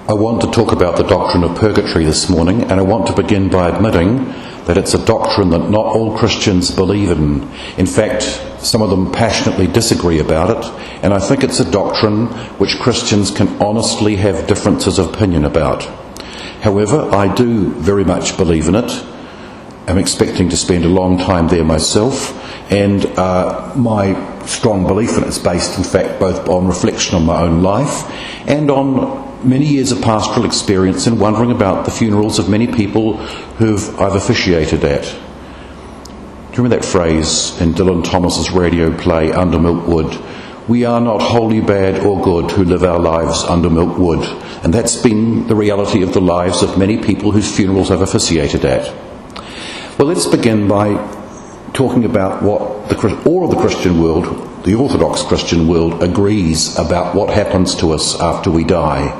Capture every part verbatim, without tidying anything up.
I want to talk about the doctrine of purgatory this morning, and I want to begin by admitting that it's a doctrine that not all Christians believe in. In fact, some of them passionately disagree about it, and I think it's a doctrine which Christians can honestly have differences of opinion about. However, I do very much believe in it. I'm expecting to spend a long time there myself, and uh, my strong belief in it is based, in fact, both on reflection on my own life and on many years of pastoral experience in wondering about the funerals of many people who've I've officiated at. Do you remember that phrase in Dylan Thomas's radio play, Under Milkwood? We are not wholly bad or good who live our lives under Milkwood. And that's been the reality of the lives of many people whose funerals I've officiated at. Well, let's begin by talking about what the, all of the Christian world, the Orthodox Christian world, agrees about what happens to us after we die.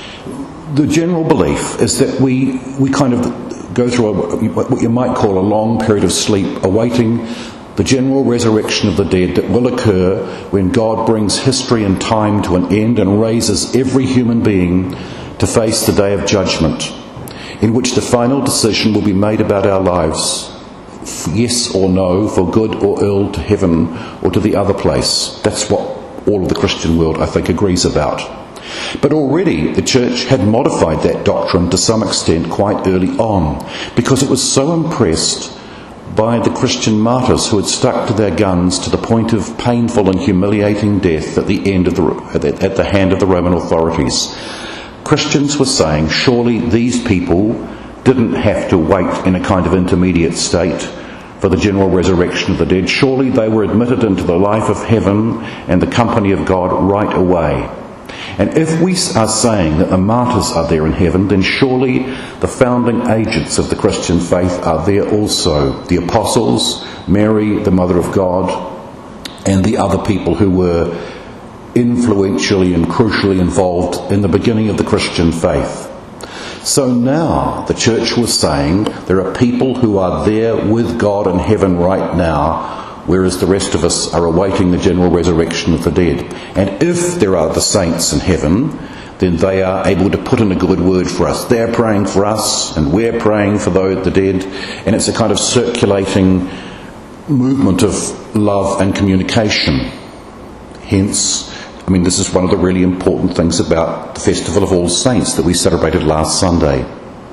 The general belief is that we we kind of go through a, what you might call a long period of sleep, awaiting the general resurrection of the dead that will occur when God brings history and time to an end and raises every human being to face the day of judgment, in which the final decision will be made about our lives, yes or no, for good or ill, to heaven or to the other place. That's what all of the Christian world, I think, agrees about. But already the Church had modified that doctrine to some extent quite early on, because it was so impressed by the Christian martyrs who had stuck to their guns to the point of painful and humiliating death at the end of the at the hand of the Roman authorities. Christians were saying, surely these people didn't have to wait in a kind of intermediate state for the general resurrection of the dead. Surely they were admitted into the life of heaven and the company of God right away. And if we are saying that the martyrs are there in heaven, then surely the founding agents of the Christian faith are there also. The apostles, Mary, the Mother of God, and the other people who were influentially and crucially involved in the beginning of the Christian faith. So now the Church was saying there are people who are there with God in heaven right now, whereas the rest of us are awaiting the general resurrection of the dead. And if there are the saints in heaven, then they are able to put in a good word for us. They're praying for us, and we're praying for those, the dead, and it's a kind of circulating movement of love and communication. Hence, I mean, this is one of the really important things about the Festival of All Saints that we celebrated last Sunday.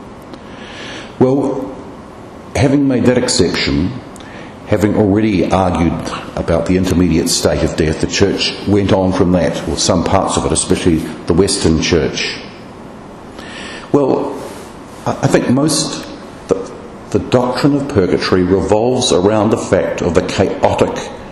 Well, having made that exception, having already argued about the intermediate state of death, the Church went on from that, or some parts of it, especially the Western Church. Well, I think most, the, the doctrine of purgatory revolves around the fact of the chaotic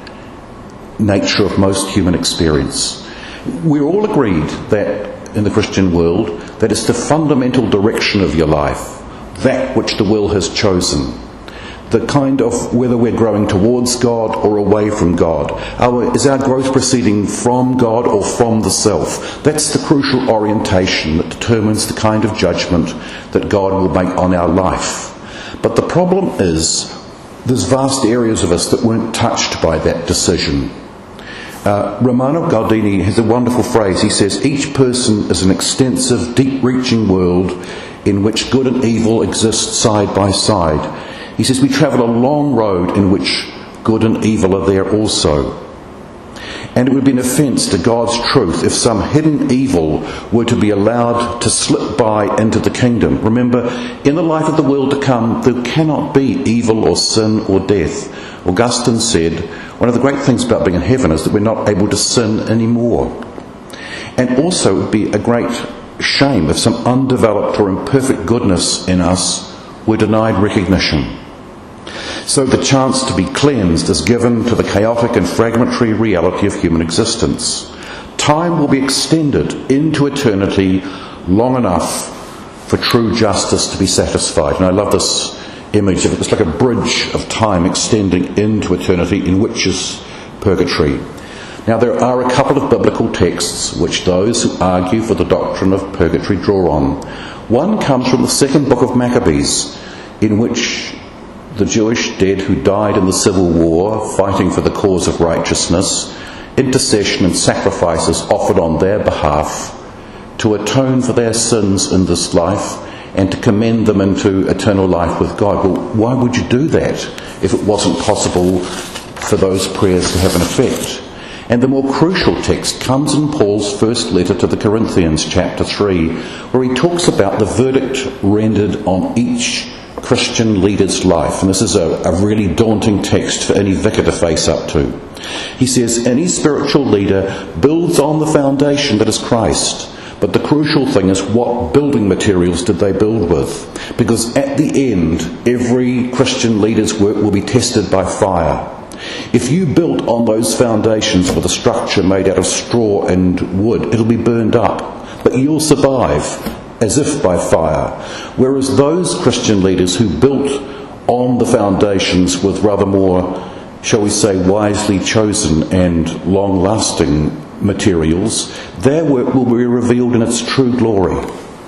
nature of most human experience. We're all agreed that, in the Christian world, that it's the fundamental direction of your life, that which the will has chosen. The kind of whether we're growing towards God or away from God. Our, is our growth proceeding from God or from the self? That's the crucial orientation that determines the kind of judgment that God will make on our life. But the problem is, there's vast areas of us that weren't touched by that decision. Uh, Romano Guardini has a wonderful phrase. He says, each person is an extensive, deep-reaching world in which good and evil exist side by side. He says we travel a long road in which good and evil are there also. And it would be an offence to God's truth if some hidden evil were to be allowed to slip by into the kingdom. Remember, in the life of the world to come, there cannot be evil or sin or death. Augustine said, one of the great things about being in heaven is that we're not able to sin anymore. And also it would be a great shame if some undeveloped or imperfect goodness in us were denied recognition. So the chance to be cleansed is given to the chaotic and fragmentary reality of human existence. Time will be extended into eternity long enough for true justice to be satisfied. And I love this image of it. It's like a bridge of time extending into eternity, in which is purgatory. Now, there are a couple of biblical texts which those who argue for the doctrine of purgatory draw on. One comes from the second book of Maccabees, in which the Jewish dead who died in the civil war, fighting for the cause of righteousness, intercession and sacrifices offered on their behalf to atone for their sins in this life and to commend them into eternal life with God. Well, why would you do that if it wasn't possible for those prayers to have an effect? And the more crucial text comes in Paul's first letter to the Corinthians, chapter three, where he talks about the verdict rendered on each Christian leader's life. And this is a, a really daunting text for any vicar to face up to. He says, any spiritual leader builds on the foundation that is Christ. But the crucial thing is, what building materials did they build with? Because at the end, every Christian leader's work will be tested by fire. If you built on those foundations with a structure made out of straw and wood, it'll be burned up. But you'll survive, as if by fire. Whereas those Christian leaders who built on the foundations with rather more, shall we say, wisely chosen and long-lasting materials, their work will be revealed in its true glory.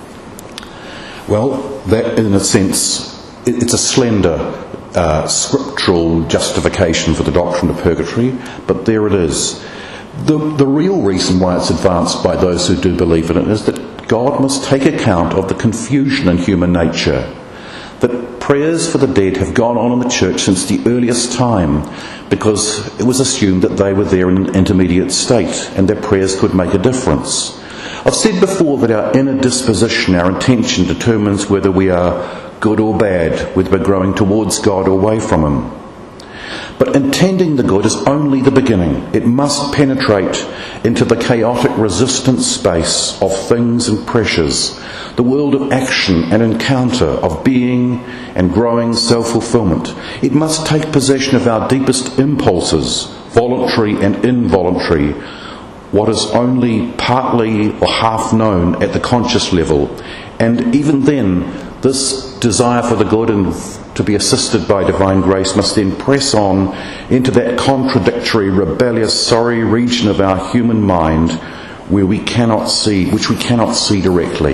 Well, that in a sense, it's a slender uh, scriptural justification for the doctrine of purgatory, but there it is. The, the real reason why it's advanced by those who do believe in it is that God must take account of the confusion in human nature. That prayers for the dead have gone on in the church since the earliest time, because it was assumed that they were there in an intermediate state and their prayers could make a difference. I've said before that our inner disposition, our intention, determines whether we are good or bad, whether we're growing towards God or away from Him. But intending the good is only the beginning. It must penetrate into the chaotic resistant space of things and pressures, the world of action and encounter, of being and growing self-fulfillment. It must take possession of our deepest impulses, voluntary and involuntary, what is only partly or half known at the conscious level. And even then, this desire for the good and to be assisted by divine grace must then press on into that contradictory, rebellious, sorry region of our human mind where we cannot see, which we cannot see directly.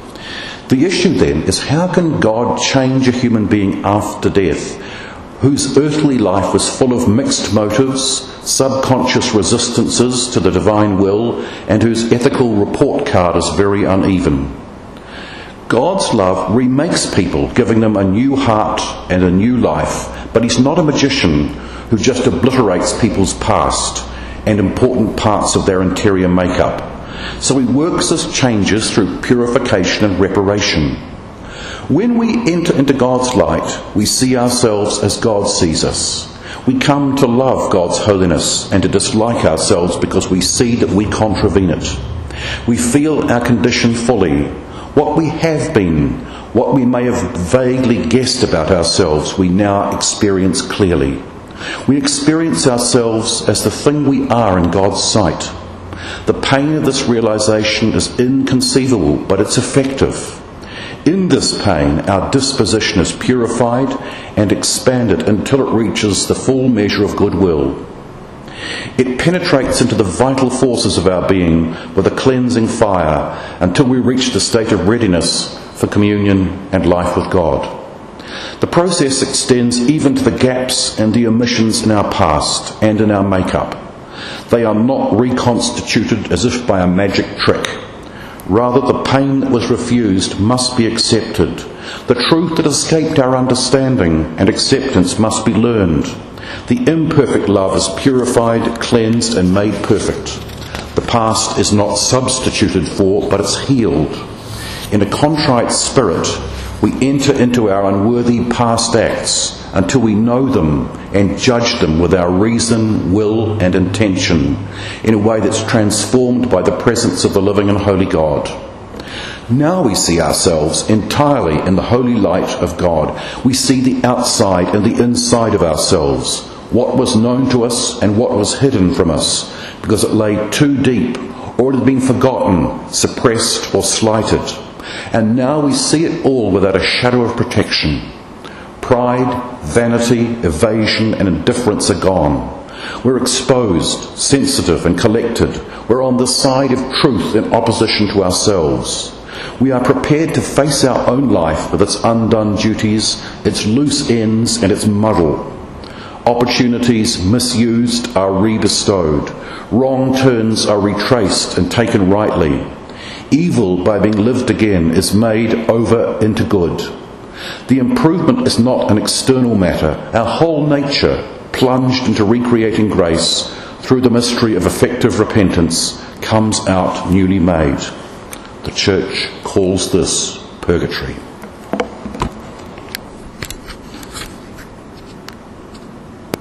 The issue then is, how can God change a human being after death, whose earthly life was full of mixed motives, subconscious resistances to the divine will, and whose ethical report card is very uneven? God's love remakes people, giving them a new heart and a new life, but He's not a magician who just obliterates people's past and important parts of their interior makeup. So He works His changes through purification and reparation. When we enter into God's light, we see ourselves as God sees us. We come to love God's holiness and to dislike ourselves because we see that we contravene it. We feel our condition fully. What we have been, what we may have vaguely guessed about ourselves, we now experience clearly. We experience ourselves as the thing we are in God's sight. The pain of this realization is inconceivable, but it's effective. In this pain, our disposition is purified and expanded until it reaches the full measure of goodwill. It penetrates into the vital forces of our being with a cleansing fire until we reach the state of readiness for communion and life with God. The process extends even to the gaps and the omissions in our past and in our makeup. They are not reconstituted as if by a magic trick. Rather, the pain that was refused must be accepted. The truth that escaped our understanding and acceptance must be learned. The imperfect love is purified, cleansed, and made perfect. The past is not substituted for, but it's healed. In a contrite spirit, we enter into our unworthy past acts until we know them and judge them with our reason, will, and intention in a way that's transformed by the presence of the living and holy God. Now we see ourselves entirely in the holy light of God. We see the outside and the inside of ourselves, what was known to us and what was hidden from us, because it lay too deep, or it had been forgotten, suppressed, or slighted. And now we see it all without a shadow of protection. Pride, vanity, evasion, and indifference are gone. We're exposed, sensitive, and collected. We're on the side of truth in opposition to ourselves. We are prepared to face our own life with its undone duties, its loose ends, and its muddle. Opportunities misused are rebestowed. Wrong turns are retraced and taken rightly. Evil, by being lived again, is made over into good. The improvement is not an external matter. Our whole nature, plunged into recreating grace through the mystery of effective repentance, comes out newly made. The Church calls this purgatory.